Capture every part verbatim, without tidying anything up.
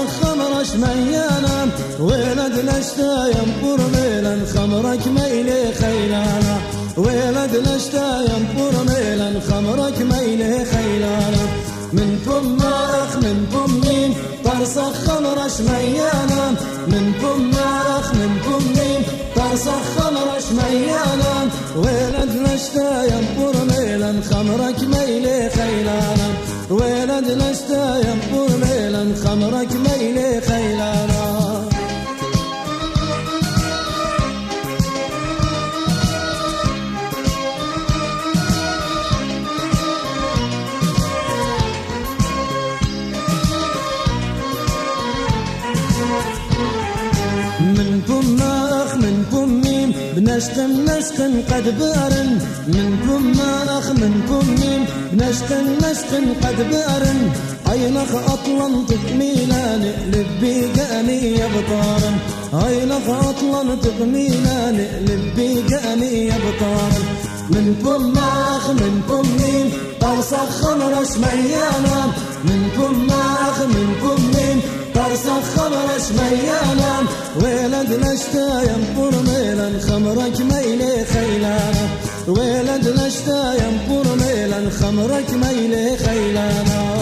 خمر شميانا ولد لشتا ينبر ميلا خمرك ميلي خيلانا ولد لشتا ينبر ميلا خمرك ميلي خيلانا منكم ما أخ منكم مين طرسخ خمر شميانا منكم ما أخ منكم مين طرسخ خمر شميانا ولد لشتا ينبر ميلا خمرك ميلي خيلانا ولد لشتا ينبر ميلا خمرك ميلي خيلانا منكم ما أخ منكم مين بنشتم نشقن قد بارن منكم ما أخ منكم مين بنشتم نشقن قد بارن عينخ أطلن تقميلا نقلب بيقاني يبطارن عينخ أطلن تقميلا نقلب بيقاني يبطارن منكم ما أخ منكم مين طرسخ خمر شميانا منكم ما أخ منكم مين طرسخ خمر شميانا ولد لشتا ينبر ميلا خمرك ميلي خيلانا ولد لشتا ينبر ميلا خمرك ميلي خيلانا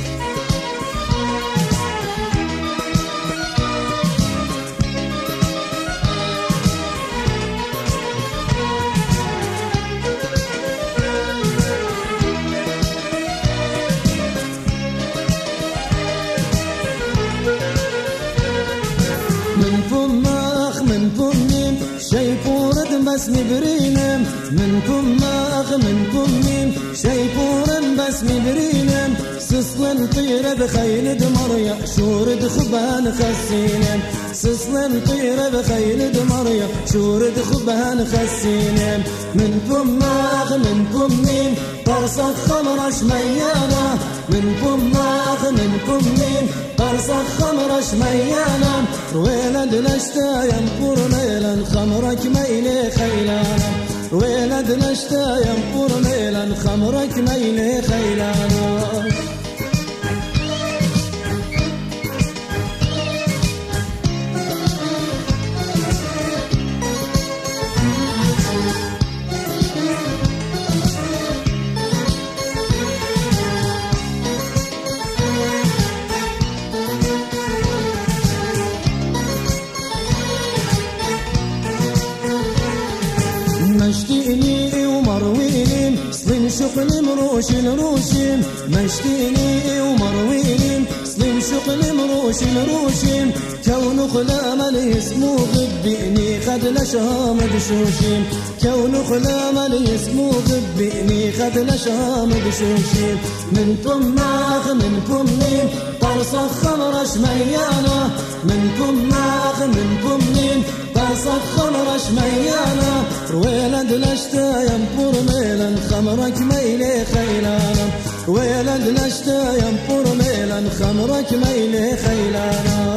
منكم ما أخ منكم مين شايفوا رد بس مبرينم منكم ما أخ منكم مين شايفوا رد بس مبرينم سسلن طيرة بخيل دمريا شورد خبان خسينم سسلن طيرة بخيل دمريا شورد خبان خسينم منكم ما أخ منكم مين طرسخ خمر شميانا منكم ما أخ منكم مين طرسخ خمر شميانا ولد لشتا ينبر ميلا خمرك ميلي خيلانا ولد لشتا ينبر ميلا خمرك ميلي خيلانا مشتيني ومرويني سلم شغل مروشين روشين مشتيني ومرويني سلم شغل مروشين روشين كون خلام الاسمو غبيني خد لشام بشوشين كون خلام الاسمو غبيني خد لشام بشوشين منكم ما أخ منكم مين طرسخ خمر شميانا منكم ما أخ منكم مين طرسخ خمر شميانا ولد لشتا ينبر ميلا خمرك ميلي خيلانا ولد لشتا ينبر ميلا خمرك ميلي خيلانا